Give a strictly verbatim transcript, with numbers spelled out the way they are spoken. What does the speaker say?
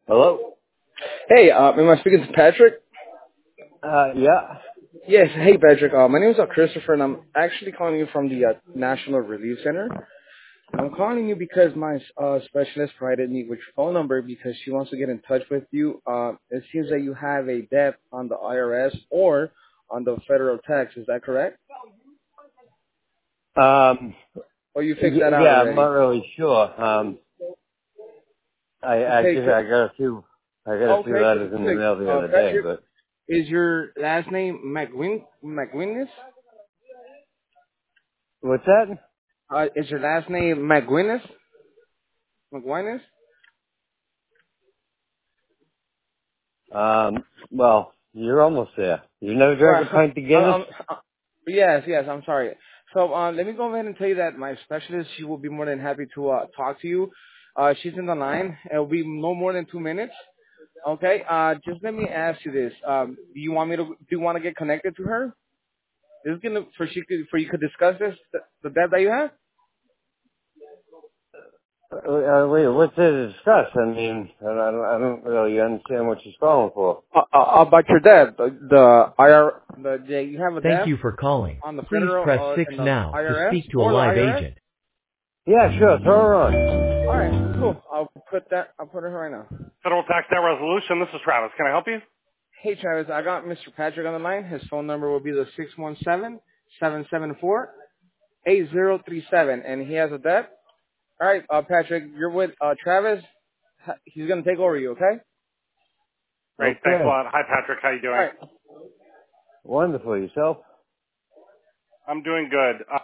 Hello? Hey, uh, am I speaking to Patrick? Uh, yeah. Yes. Hey, Patrick. Uh, my name is uh, Christopher, and I'm actually calling you from the uh, National Relief Center. And I'm calling you because my uh, specialist provided me with your phone number because she wants to get in touch with you. Uh, it seems that you have a debt on the I R S or on the federal tax. Is that correct? Um, Or you fixed that y- out yeah, I'm not already? really sure. Um, I, I Okay. just, Could, I got a few, I got a few okay. letters Could, in the could, mail the uh, other day, Patrick, but is your last name McWin McWinnis? what's that? Uh, is your last name McWinnis? McWinnis? Um, well, you're almost there. You never drank Right. a pint of Um, Guinness? um, uh, yes, yes. I'm sorry. So uh, let me go ahead and tell you that my specialist, she will be more than happy to uh, talk to you. Uh, she's in the line. It'll be no more than two minutes. Okay. Uh, just let me ask you this. Um, do you want me to? Do you want to get connected to her? Is it gonna for she could, for you could discuss this the, the debt that you have? Uh, uh, wait, what's there to discuss? I mean, I don't, I don't really understand what she's calling for. Uh, uh, about your debt, the, the I R, the, the you have a Thank debt you for calling. on the Please federal press or six in the now to I R S speak to a or the live I R S? agent. Yeah, sure, throw her on. All right, cool. I'll put that. I'll put her right now. Federal Tax Debt Resolution. This is Travis. Can I help you? Hey, Travis, I got Mister Patrick on the line. His phone number will be the six one seven, seven seven four, eight zero three seven, and he has a debt. All right, uh, Patrick, you're with uh, Travis. Ha- He's going to take over you, okay? Great. Thanks a Okay. lot. Hi, Patrick. How you All doing? right. Wonderful. Yourself? I'm doing good.